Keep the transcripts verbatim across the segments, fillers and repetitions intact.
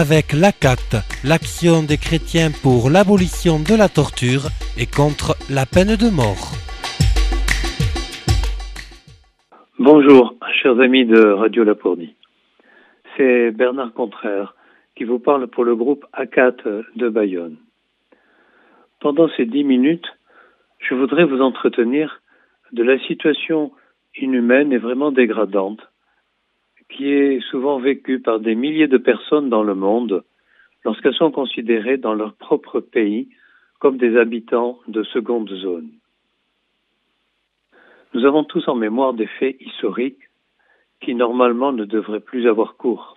avec l'A C A T, l'Action des chrétiens pour l'abolition de la torture et contre la peine de mort. Bonjour, chers amis de Radio Lapourdie. C'est Bernard Contraire qui vous parle pour le groupe A C A T de Bayonne. Pendant ces dix minutes, je voudrais vous entretenir de la situation inhumaine et vraiment dégradante qui est souvent vécue par des milliers de personnes dans le monde lorsqu'elles sont considérées dans leur propre pays comme des habitants de seconde zone. Nous avons tous en mémoire des faits historiques qui normalement ne devraient plus avoir cours.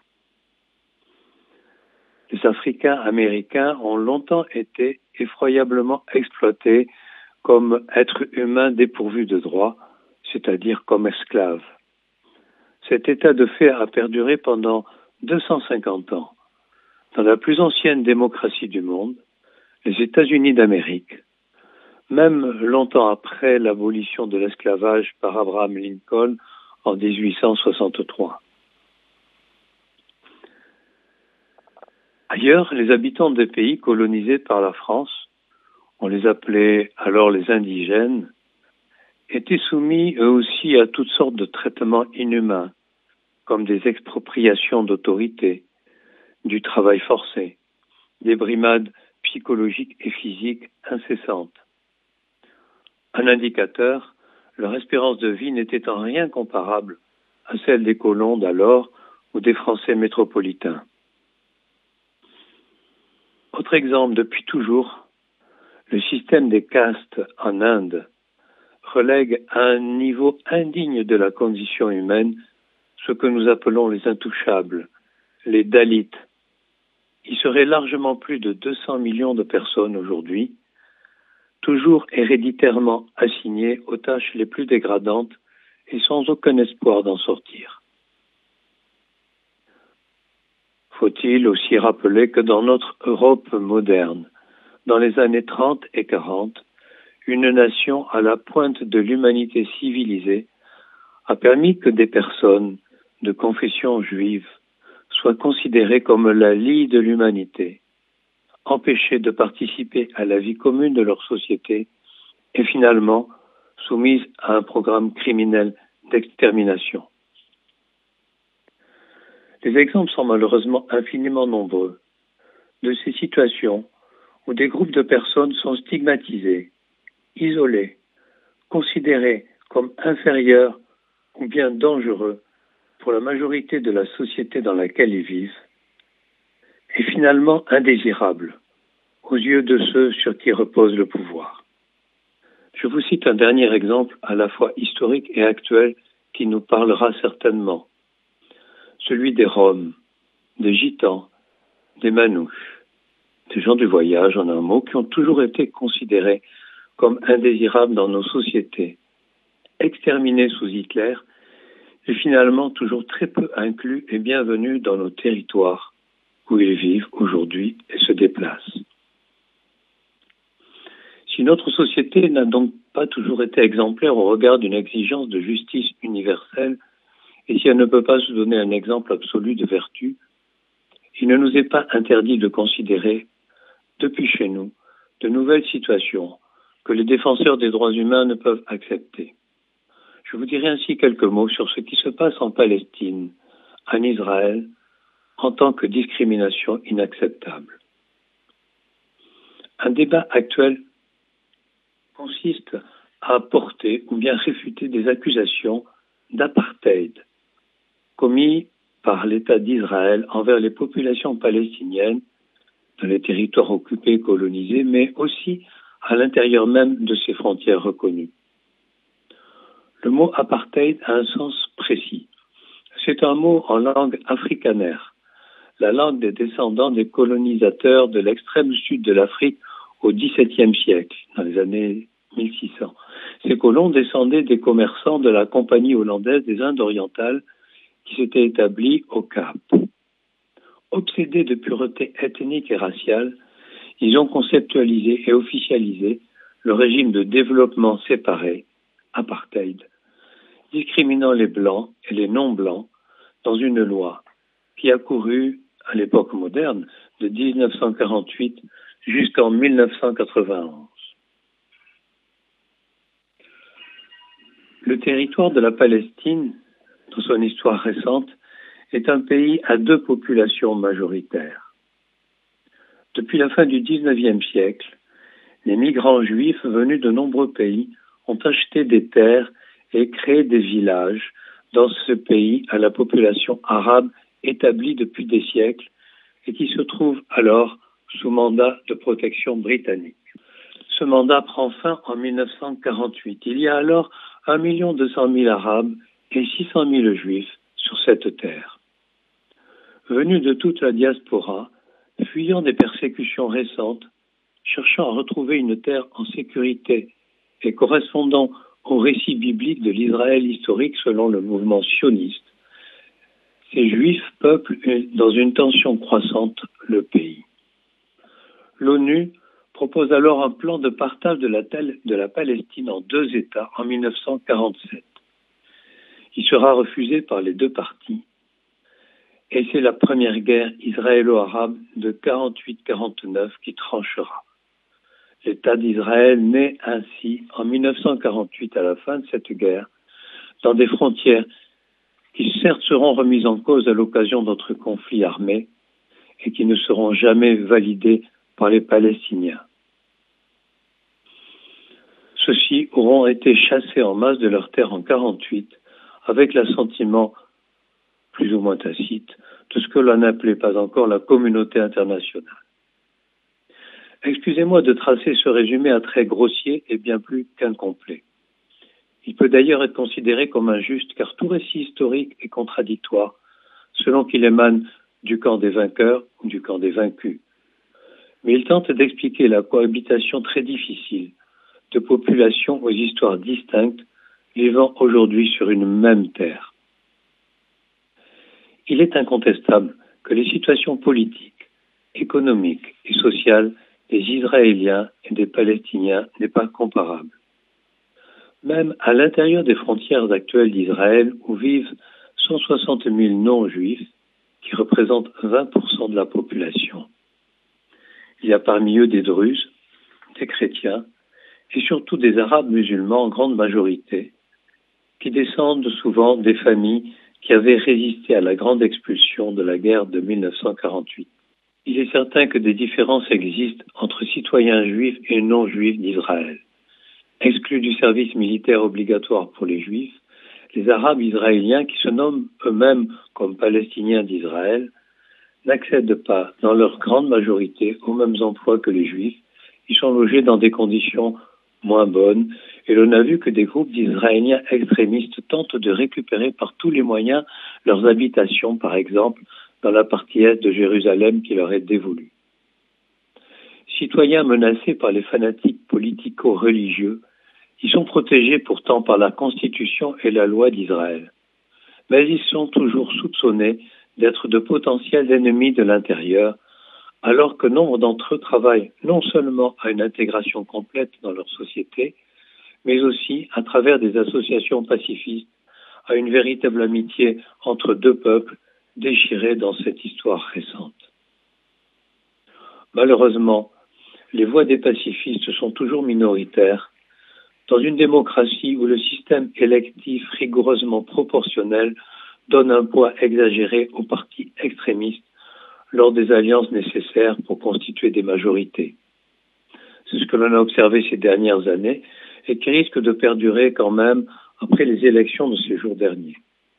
Les Africains américains ont longtemps été effroyablement exploités comme êtres humains dépourvus de droits, c'est-à-dire comme esclaves. Cet état de fait a perduré pendant deux cent cinquante ans. Dans la plus ancienne démocratie du monde, les États-Unis d'Amérique, même longtemps après l'abolition de l'esclavage par Abraham Lincoln en dix-huit cent soixante-trois. Ailleurs, les habitants des pays colonisés par la France, on les appelait alors les indigènes, étaient soumis eux aussi à toutes sortes de traitements inhumains, comme des expropriations d'autorité, du travail forcé, des brimades psychologiques et physiques incessantes. Un indicateur, leur espérance de vie n'était en rien comparable à celle des colons d'alors ou des Français métropolitains. Autre exemple, depuis toujours, le système des castes en Inde relègue à un niveau indigne de la condition humaine ce que nous appelons les intouchables, les Dalits. Il serait largement plus de deux cents millions de personnes aujourd'hui, toujours héréditairement assignées aux tâches les plus dégradantes et sans aucun espoir d'en sortir. Faut-il aussi rappeler que dans notre Europe moderne, dans les années trente et quarante, une nation à la pointe de l'humanité civilisée a permis que des personnes de confession juive soient considérées comme la lie de l'humanité, empêchées de participer à la vie commune de leur société et finalement soumises à un programme criminel d'extermination. Les exemples sont malheureusement infiniment nombreux de ces situations où des groupes de personnes sont stigmatisés, isolés, considérés comme inférieurs ou bien dangereux pour la majorité de la société dans laquelle ils vivent, et finalement indésirables aux yeux de ceux sur qui repose le pouvoir. Je vous cite un dernier exemple à la fois historique et actuel qui nous parlera certainement, celui des Roms, des Gitans, des Manouches, des gens du voyage en un mot qui ont toujours été considérés comme indésirables dans nos sociétés, exterminés sous Hitler et finalement toujours très peu inclus et bienvenus dans nos territoires où ils vivent aujourd'hui et se déplacent. Si notre société n'a donc pas toujours été exemplaire au regard d'une exigence de justice universelle, et si elle ne peut pas se donner un exemple absolu de vertu, il ne nous est pas interdit de considérer, depuis chez nous, de nouvelles situations que les défenseurs des droits humains ne peuvent accepter. Je vous dirai ainsi quelques mots sur ce qui se passe en Palestine, en Israël, en tant que discrimination inacceptable. Un débat actuel consiste à porter ou bien réfuter des accusations d'apartheid commis par l'État d'Israël envers les populations palestiniennes dans les territoires occupés et colonisés, mais aussi à l'intérieur même de ces frontières reconnues. Le mot apartheid a un sens précis. C'est un mot en langue afrikaner, la langue des descendants des colonisateurs de l'extrême sud de l'Afrique au dix-septième siècle, dans les années mille six cents. Ces colons descendaient des commerçants de la Compagnie hollandaise des Indes orientales qui s'étaient établis au Cap. Obsédés de pureté ethnique et raciale, ils ont conceptualisé et officialisé le régime de développement séparé, apartheid, discriminant les blancs et les non-blancs dans une loi qui a couru à l'époque moderne, de dix-neuf cent quarante-huit jusqu'en mille neuf cent quatre-vingt-onze. Le territoire de la Palestine, dans son histoire récente, est un pays à deux populations majoritaires. Depuis la fin du dix-neuvième siècle, les migrants juifs venus de nombreux pays ont acheté des terres et créé des villages dans ce pays à la population arabe établie depuis des siècles et qui se trouve alors sous mandat de protection britannique. Ce mandat prend fin en mille neuf cent quarante-huit. Il y a alors un million deux cent mille Arabes et six cent mille Juifs sur cette terre. Venus de toute la diaspora, fuyant des persécutions récentes, cherchant à retrouver une terre en sécurité et correspondant au récit biblique de l'Israël historique selon le mouvement sioniste, ces Juifs peuplent dans une tension croissante le pays. L'ONU propose alors un plan de partage de la, de la Palestine en deux États en mille neuf cent quarante-sept. Il sera refusé par les deux parties. Et c'est la première guerre israélo-arabe de quarante-huit quarante-neuf qui tranchera. L'État d'Israël naît ainsi en mille neuf cent quarante-huit, à la fin de cette guerre, dans des frontières qui certes seront remises en cause à l'occasion d'autres conflits armés et qui ne seront jamais validées par les Palestiniens. Ceux-ci auront été chassés en masse de leurs terres en quarante-huit avec l'assentiment plus ou moins tacite de ce que l'on n'appelait pas encore la communauté internationale. Excusez-moi de tracer ce résumé à traits grossiers et bien plus qu'incomplet. Il peut d'ailleurs être considéré comme injuste car tout récit historique est contradictoire selon qu'il émane du camp des vainqueurs ou du camp des vaincus. Mais il tente d'expliquer la cohabitation très difficile de populations aux histoires distinctes vivant aujourd'hui sur une même terre. Il est incontestable que les situations politiques, économiques et sociales des Israéliens et des Palestiniens n'est pas comparable. Même à l'intérieur des frontières actuelles d'Israël, où vivent cent soixante mille non-juifs, qui représentent vingt pour cent de la population. Il y a parmi eux des Druzes, des chrétiens, et surtout des Arabes musulmans en grande majorité, qui descendent souvent des familles qui avaient résisté à la grande expulsion de la guerre de mille neuf cent quarante-huit. Il est certain que des différences existent entre citoyens juifs et non-juifs d'Israël. Exclus du service militaire obligatoire pour les juifs, les Arabes israéliens, qui se nomment eux-mêmes comme Palestiniens d'Israël, n'accèdent pas, dans leur grande majorité, aux mêmes emplois que les juifs. Ils sont logés dans des conditions moins bonnes, et l'on a vu que des groupes d'Israéliens extrémistes tentent de récupérer par tous les moyens leurs habitations, par exemple, dans la partie est de Jérusalem qui leur est dévolue. Citoyens menacés par les fanatiques politico-religieux, ils sont protégés pourtant par la Constitution et la loi d'Israël. Mais ils sont toujours soupçonnés d'être de potentiels ennemis de l'intérieur, alors que nombre d'entre eux travaillent non seulement à une intégration complète dans leur société, mais aussi, à travers des associations pacifistes, à une véritable amitié entre deux peuples déchirés dans cette histoire récente. Malheureusement, les voix des pacifistes sont toujours minoritaires dans une démocratie où le système électif rigoureusement proportionnel donne un poids exagéré aux partis extrémistes lors des alliances nécessaires pour constituer des majorités. C'est ce que l'on a observé ces dernières années et qui risque de perdurer quand même après les élections de ces jours derniers.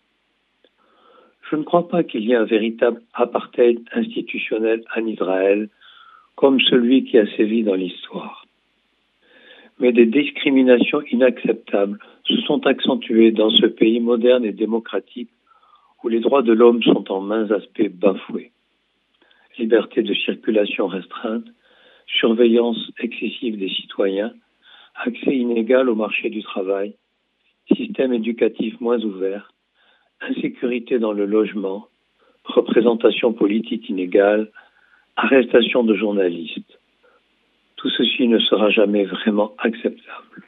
Je ne crois pas qu'il y ait un véritable apartheid institutionnel en Israël comme celui qui a sévi dans l'histoire. Mais des discriminations inacceptables se sont accentuées dans ce pays moderne et démocratique où les droits de l'homme sont en maints aspects bafoués. Liberté de circulation restreinte, surveillance excessive des citoyens, accès inégal au marché du travail, système éducatif moins ouvert, insécurité dans le logement, représentation politique inégale, arrestation de journalistes. Tout ceci ne sera jamais vraiment acceptable.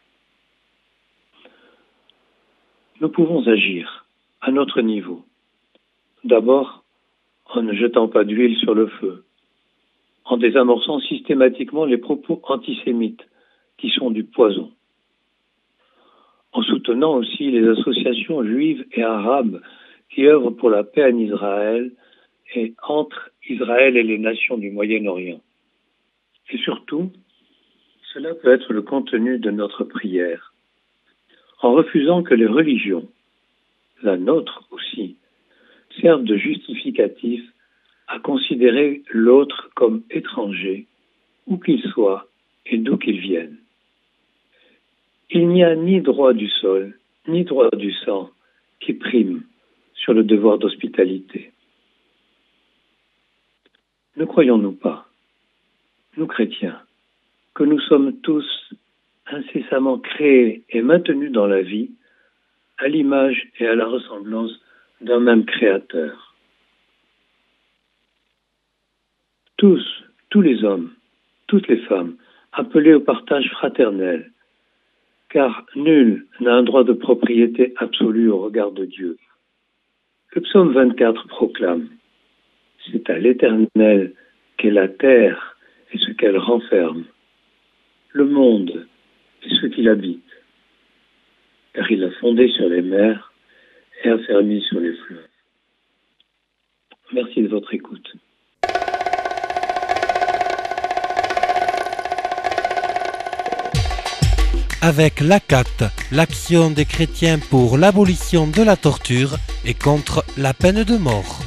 Nous pouvons agir à notre niveau. D'abord, en ne jetant pas d'huile sur le feu, en désamorçant systématiquement les propos antisémites qui sont du poison, en soutenant aussi les associations juives et arabes qui œuvrent pour la paix en Israël et entre Israël et les nations du Moyen-Orient. Et surtout, cela peut être le contenu de notre prière, en refusant que les religions, la nôtre aussi, servent de justificatif à considérer l'autre comme étranger, où qu'il soit et d'où qu'il vienne. Il n'y a ni droit du sol, ni droit du sang qui prime sur le devoir d'hospitalité. Ne croyons-nous pas, nous chrétiens, que nous sommes tous incessamment créés et maintenus dans la vie à l'image et à la ressemblance d'un même Créateur. Tous, tous les hommes, toutes les femmes, appelés au partage fraternel, car nul n'a un droit de propriété absolu au regard de Dieu. Le psaume vingt-quatre proclame « C'est à l'Éternel qu'est la terre et ce qu'elle renferme, le monde et ceux qui l'habitent, car il a fondé sur les mers et affermi sur les fleuves. » Merci de votre écoute. Avec l'A C A T, l'Action des chrétiens pour l'abolition de la torture et contre la peine de mort.